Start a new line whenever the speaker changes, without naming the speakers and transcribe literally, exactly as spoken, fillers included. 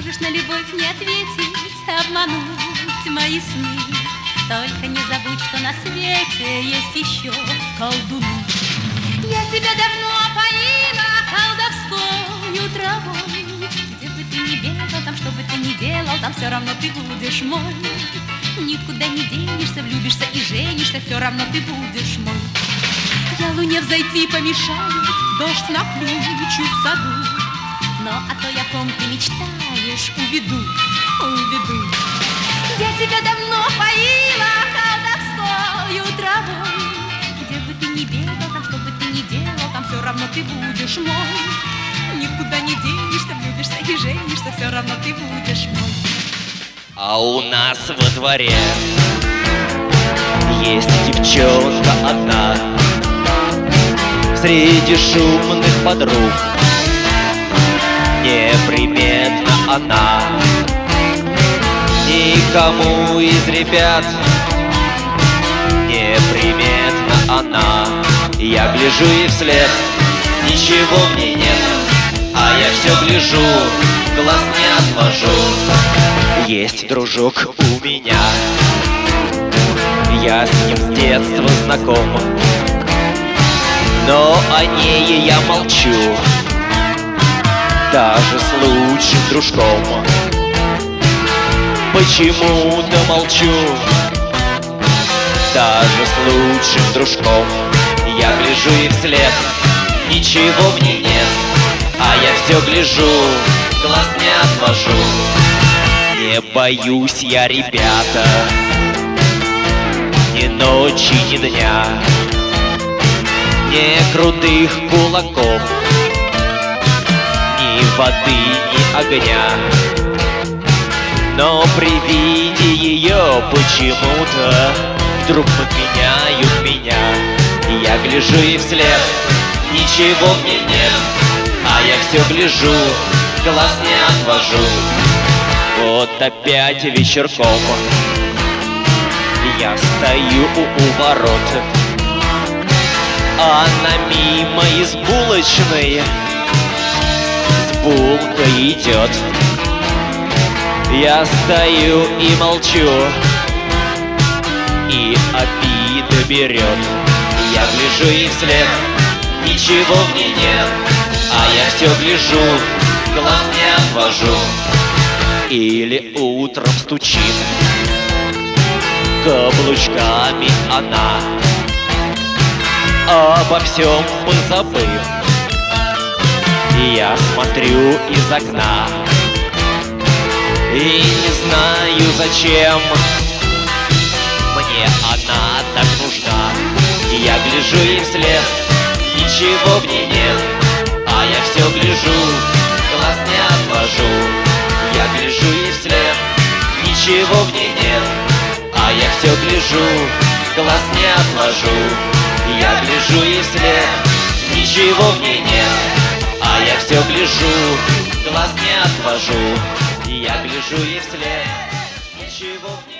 можешь на любовь не ответить, обмануть мои сны. Только не забудь, что на свете есть еще колдуны. Я тебя давно опоила колдовской травой. Где бы ты ни бегал, там что бы ты ни делал, там все равно ты будешь мой. Никуда не денешься, влюбишься и женишься, все равно ты будешь мой. Я луне взойти помешаю, дождь наключу в саду. Но о той, о ком ты мечтаешь, уведу, уведу. Я тебя давно поила колдовской травой. Где бы ты ни бегал, там что бы ты ни делал, там все равно ты будешь мой. Никуда не денешься, влюбишься и женишься, все равно ты будешь мой.
А у нас во дворе есть девчонка одна, среди шумных подруг неприметна она. Никому из ребят неприметна она. Я гляжу ей вслед, ничего в ней нет, а я все гляжу, глаз не отвожу. Есть дружок у меня, я с ним с детства знаком, но о ней я молчу, даже с лучшим дружком. Почему-то молчу, даже с лучшим дружком. Я гляжу ей вслед, ничего в ней нет, а я все гляжу, глаз не отвожу. Не боюсь я, ребята, ни ночи, ни дня, ни крутых кулаков, ни воды, ни огня. Но при виде ее почему-то вдруг подменяют меня. Я гляжу ей вслед, ничего в ней нет, а я все гляжу, глаз не отвожу. Вот опять вечерком я стою у ворот, а она мимо из булочной с булкой идет. Я стою и молчу, и обида берет. Я гляжу ей вслед, ничего в ней нет, а я все гляжу, глаз не отвожу. Или утром стучит каблучками она, обо всем позабыв. Я смотрю из окна и не знаю, зачем мне она так нужна. Я гляжу ей вслед, ничего в ней нет, а я все гляжу, глаз не отвожу. Я гляжу ей вслед, ничего в ней нет, а я все гляжу, глаз не отвожу. Я гляжу ей вслед, ничего в ней нет, а я все гляжу, глаз не отвожу. Я гляжу ей вслед, ничего в ней нет.